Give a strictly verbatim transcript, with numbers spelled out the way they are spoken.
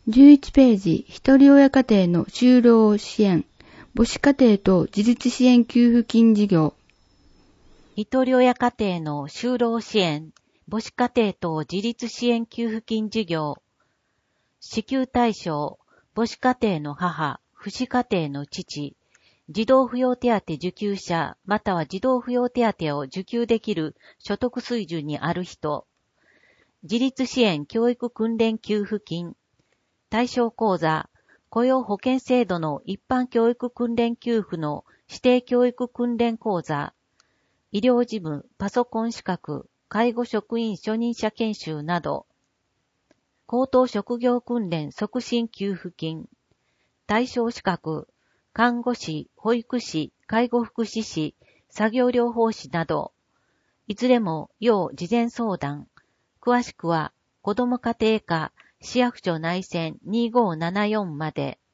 じゅういちページ、一人親家庭の就労支援、母子家庭等自立支援給付金事業。 一人親家庭の就労支援、母子家庭等自立支援給付金事業。支給対象、母子家庭の母、父子家庭の父、児童扶養手当受給者または児童扶養手当を受給できる所得水準にある人。自立支援教育訓練給付金。対象口座、雇用保険制度の一般教育訓練給付の指定教育訓練口座。医療事務、パソコン資格、介護職員初任者研修など。高等職業訓練促進給付金。対象資格、看護師、保育士、介護福祉士、作業療法士など。いずれも要事前相談。詳しくは、子ども家庭課市役所内線にごーななよんまで。